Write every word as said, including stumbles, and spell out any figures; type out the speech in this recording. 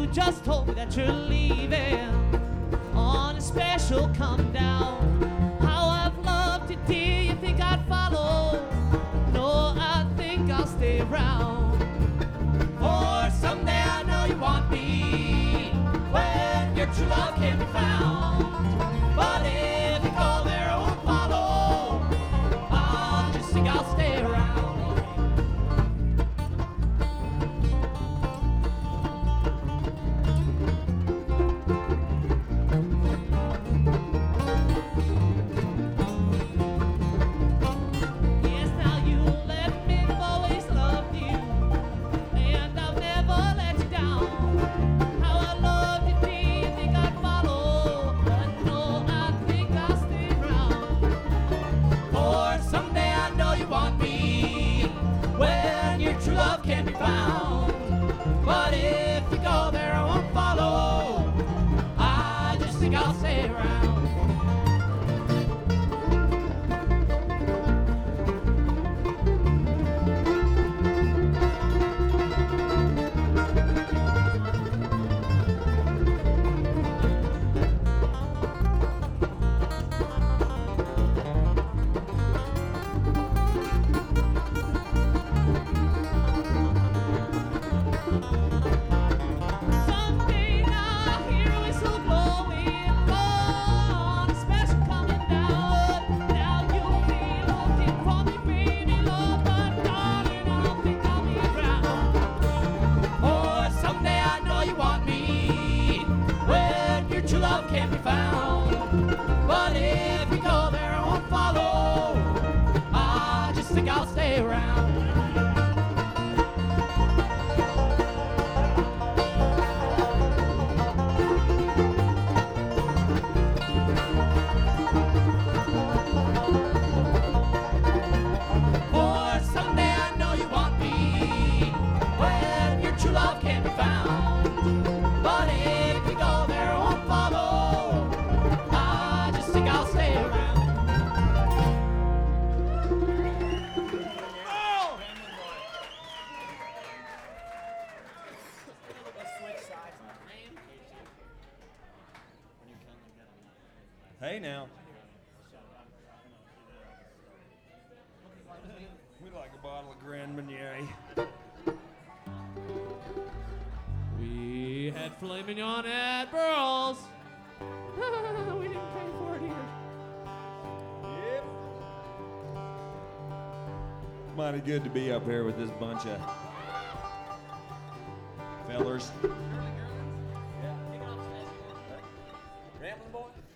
just told me that you're leaving on a special come down. How I've loved you, dear, you think I'd follow? No, I think I'll stay around. For someday I know you want me when your true love can be found. But if you go there, I won't follow. I'll just think I'll stay around. Yes, now you let me, I've always loved you, and I'll never let you down. How I love you, dear, you think I'd follow? But no, I think I'll stay around. For someday I know you want me when your true love can be found. But if you go there, I won't follow. I just think I'll stay around. Someday now I hear a whistle blowing on a special coming down. Now you'll be looking for me, baby, love, but darling, I don't think I'll be around. Or someday I know you want me when your true love can't be found. But if you go there, I won't follow. I just think I'll stay around. For someday I know you want me when your true love can't be found. But if you go there, I won't follow. I just think I'll stay around. Hey now. We like a bottle of Grand Marnier. We had filet mignon at Burl's. We didn't pay for it here. Yep. Mighty good to be up here with this bunch of fellers. Rambling boy?